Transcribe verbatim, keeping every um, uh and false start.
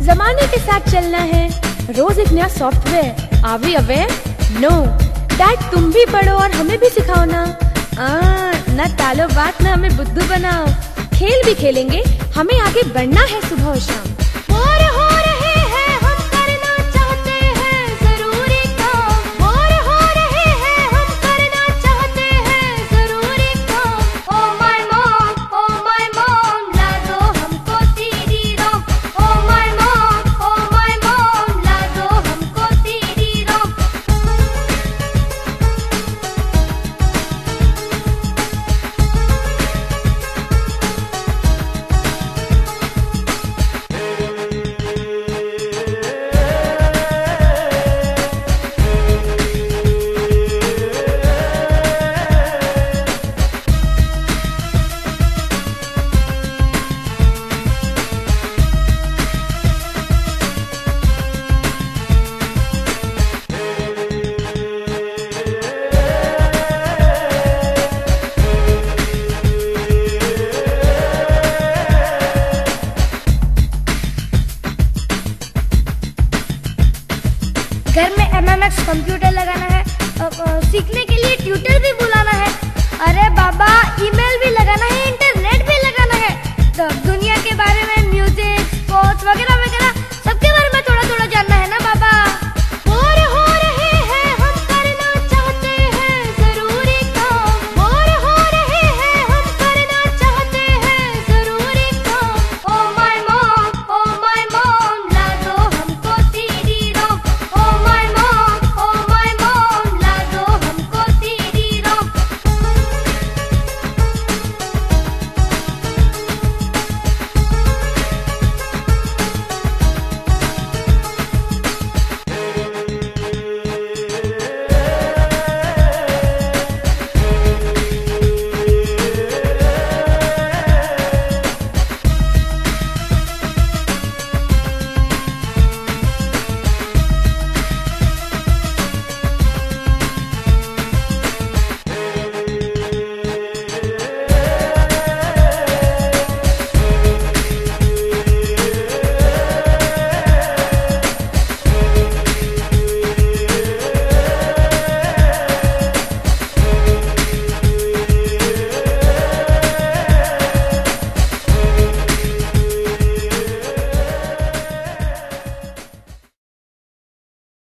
जमाने के साथ चलना है, रोज एक नया software. Are we aware? No dad, तुम भी पढ़ो और हमें भी सिखाओ ना। आ, ना टालो बात, ना हमें बुद्धू बनाओ। खेल भी खेलेंगे, हमें आगे बढ़ना है सुबह और शाम। बोर हो रहे हैं हम, करना चाहते हैं जरूरी काम। बोर हो रहे हैं हम, करना चाहते हैं जरूरी काम। Oh my mom, oh my mom, ला दो हमको CD ROM. Oh my mom, oh my mom, ला दो हमको सीडी रोम। घर में एम एम एक्स कंप्यूटर लगाना है, सीखने के लिए ट्यूटर भी बुलाना है। अरे बाबा, ईमेल भी लगाना है।